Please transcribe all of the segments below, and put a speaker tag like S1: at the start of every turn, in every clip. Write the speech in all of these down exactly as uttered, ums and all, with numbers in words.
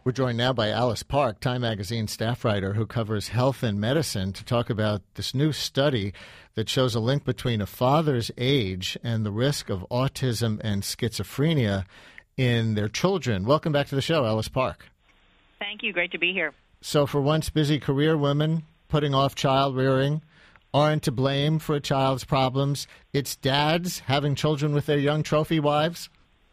S1: We're joined now by Alice Park, Time Magazine staff writer who covers health and medicine, to talk about this new study that shows a link between a father's age and the risk of autism and schizophrenia in their children. Welcome back to the show, Alice Park.
S2: Thank you. Great to be here.
S1: So for once busy career women putting off child rearing aren't to blame for a child's problems. It's dads having children with their young trophy wives?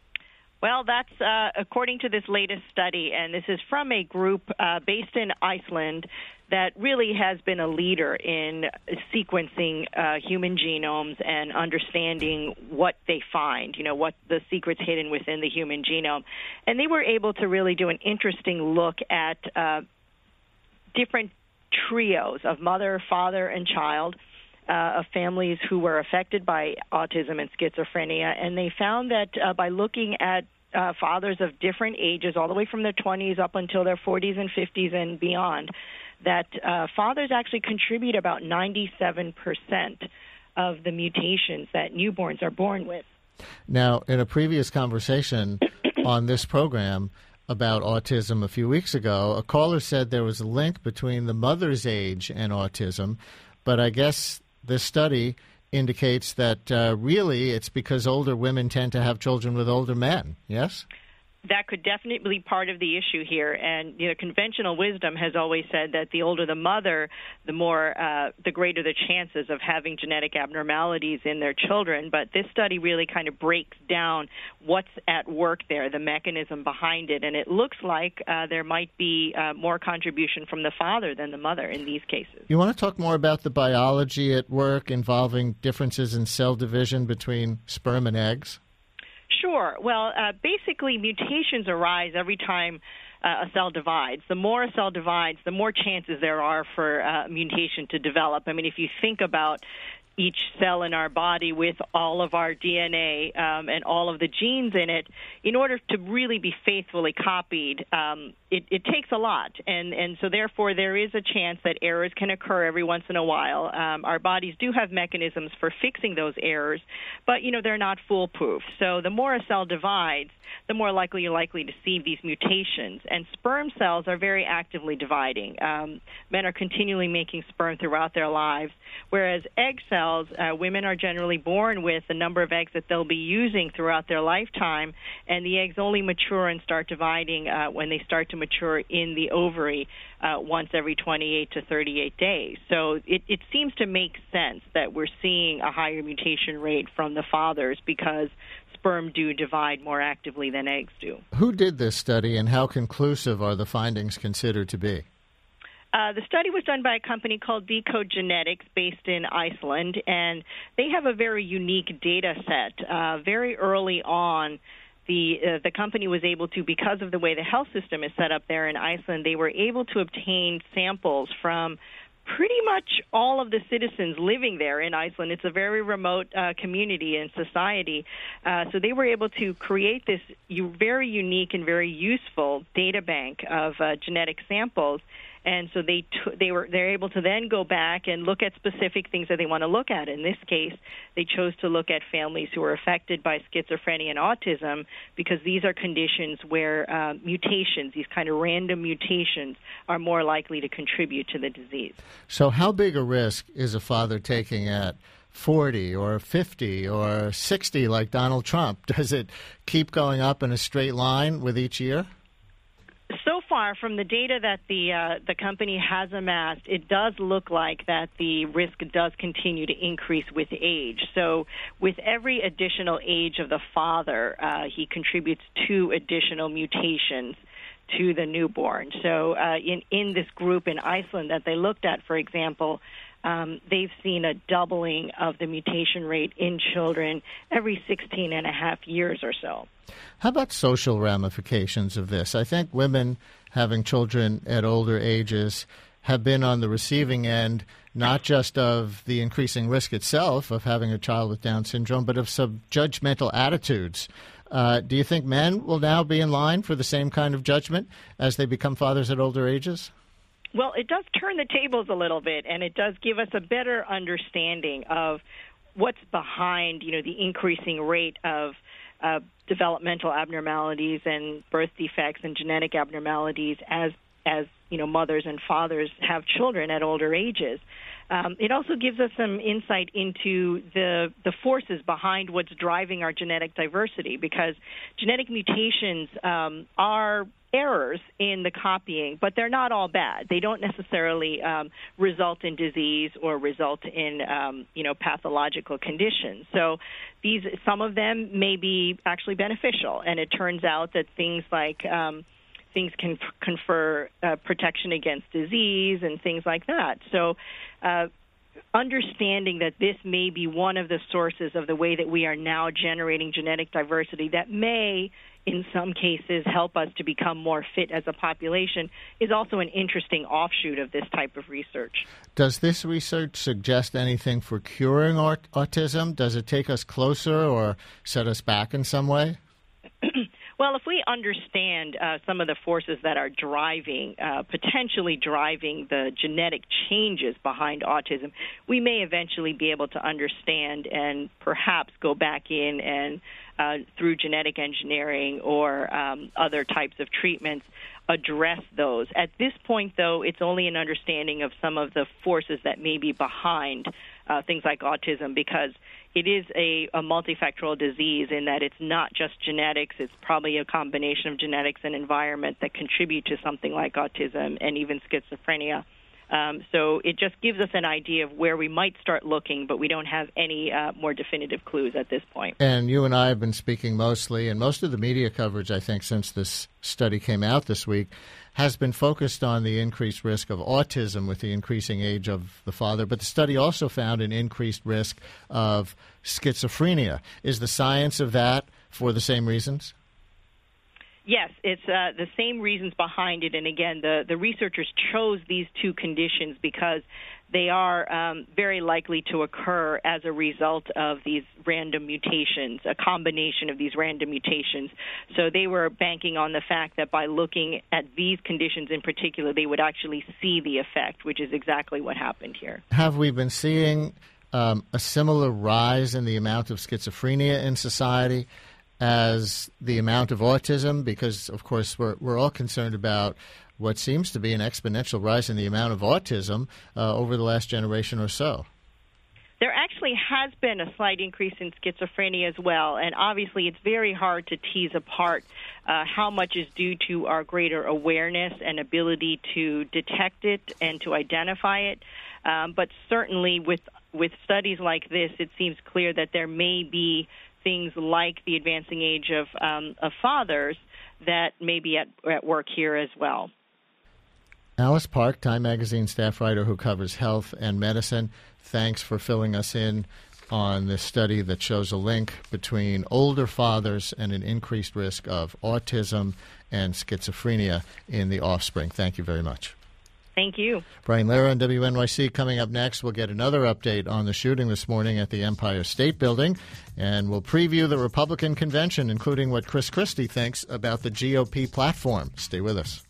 S2: Well, that's uh, according to this latest study, and this is from a group uh, based in Iceland that really has been a leader in sequencing uh, human genomes and understanding what they find, you know, what the secrets hidden within the human genome. And they were able to really do an interesting look at uh, different trios of mother, father, and child, Uh, of families who were affected by autism and schizophrenia, and they found that uh, by looking at uh, fathers of different ages, all the way from their twenties up until their forties and fifties and beyond, that uh, fathers actually contribute about ninety-seven percent of the mutations that newborns are born with.
S1: Now, in a previous conversation on this program about autism a few weeks ago, a caller said there was a link between the mother's age and autism, but I guess this study indicates that uh, really it's because older women tend to have children with older men, yes?
S2: That could definitely be part of the issue here. And, you know, conventional wisdom has always said that the older the mother, the more, uh, the greater the chances of having genetic abnormalities in their children. But this study really kind of breaks down what's at work there, the mechanism behind it. And it looks like uh, there might be uh, more contribution from the father than the mother in these cases.
S1: You want to talk more about the biology at work involving differences in cell division between sperm and eggs?
S2: Sure. Well, uh, basically, mutations arise every time uh, a cell divides. The more a cell divides, the more chances there are for uh, mutation to develop. I mean, if you think about each cell in our body with all of our D N A um, and all of the genes in it, in order to really be faithfully copied, um, it, it takes a lot. And, and so, therefore, there is a chance that errors can occur every once in a while. Um, our bodies do have mechanisms for fixing those errors, but, you know, they're not foolproof. So the more a cell divides, the more likely you're likely to see these mutations. And sperm cells are very actively dividing. Um, men are continually making sperm throughout their lives, whereas egg cells, uh, women are generally born with a number of eggs that they'll be using throughout their lifetime, and the eggs only mature and start dividing uh, when they start to mature in the ovary uh, once every twenty-eight to thirty-eight days. So it, it seems to make sense that we're seeing a higher mutation rate from the fathers because sperm do divide more actively than eggs do.
S1: Who did this study, and how conclusive are the findings considered to be?
S2: Uh, the study was done by a company called Decode Genetics based in Iceland, and they have a very unique data set. Uh, very early on, the uh, the company was able to, because of the way the health system is set up there in Iceland, they were able to obtain samples from pretty much all of the citizens living there in Iceland. It's a very remote uh, community and society. Uh, so they were able to create this u- very unique and very useful data bank of uh, genetic samples. And so they t- they were they're able to then go back and look at specific things that they want to look at. In this case, they chose to look at families who are affected by schizophrenia and autism because these are conditions where uh, mutations, these kind of random mutations, are more likely to contribute to the disease.
S1: So how big a risk is a father taking at forty or fifty or sixty like Donald Trump? Does it keep going up in a straight line with each year?
S2: So far, from the data that the uh, the company has amassed, it does look like that the risk does continue to increase with age. So with every additional age of the father, uh, he contributes two additional mutations to the newborn. So uh, in, in this group in Iceland that they looked at, for example, Um, they've seen a doubling of the mutation rate in children every sixteen and a half years or so.
S1: How about social ramifications of this? I think women having children at older ages have been on the receiving end, not just of the increasing risk itself of having a child with Down syndrome, but of some judgmental attitudes. Uh, do you think men will now be in line for the same kind of judgment as they become fathers at older ages?
S2: Well, it does turn the tables a little bit, and it does give us a better understanding of what's behind, you know, the increasing rate of uh, developmental abnormalities and birth defects and genetic abnormalities as as you know mothers and fathers have children at older ages. Um, it also gives us some insight into the the forces behind what's driving our genetic diversity, because genetic mutations um, are errors in the copying, but they're not all bad. They don't necessarily um, result in disease or result in um, you know pathological conditions. So these some of them may be actually beneficial, and it turns out that things like um, things can f- confer uh, protection against disease and things like that. So uh, understanding that this may be one of the sources of the way that we are now generating genetic diversity that may, in some cases, help us to become more fit as a population is also an interesting offshoot of this type of research.
S1: Does this research suggest anything for curing aut- autism? Does it take us closer or set us back in some way?
S2: Well, if we understand uh, some of the forces that are driving, uh, potentially driving the genetic changes behind autism, we may eventually be able to understand and perhaps go back in and, uh, through genetic engineering or um, other types of treatments, address those. At this point, though, it's only an understanding of some of the forces that may be behind uh, things like autism, because it is a, a multifactorial disease in that it's not just genetics. It's probably a combination of genetics and environment that contribute to something like autism and even schizophrenia. Um, so it just gives us an idea of where we might start looking, but we don't have any uh, more definitive clues at this point.
S1: And you and I have been speaking mostly, and most of the media coverage, I think, since this study came out this week, has been focused on the increased risk of autism with the increasing age of the father. But the study also found an increased risk of schizophrenia. Is the science of that for the same reasons?
S2: Yes, it's uh, the same reasons behind it. And again, the, the researchers chose these two conditions because they are um, very likely to occur as a result of these random mutations, a combination of these random mutations. So they were banking on the fact that by looking at these conditions in particular, they would actually see the effect, which is exactly what happened here.
S1: Have we been seeing um, a similar rise in the amount of schizophrenia in society as the amount of autism? Because, of course, we're we're all concerned about what seems to be an exponential rise in the amount of autism uh, over the last generation or so.
S2: There actually has been a slight increase in schizophrenia as well, and obviously it's very hard to tease apart uh, how much is due to our greater awareness and ability to detect it and to identify it. Um, but certainly with with studies like this, it seems clear that there may be things like the advancing age of, um, of fathers that may be at, at work here as well.
S1: Alice Park, Time Magazine staff writer who covers health and medicine, thanks for filling us in on this study that shows a link between older fathers and an increased risk of autism and schizophrenia in the offspring. Thank you very much.
S2: Thank you.
S1: Brian Lehrer on W N Y C. Coming up next, we'll get another update on the shooting this morning at the Empire State Building, and we'll preview the Republican convention, including what Chris Christie thinks about the G O P platform. Stay with us.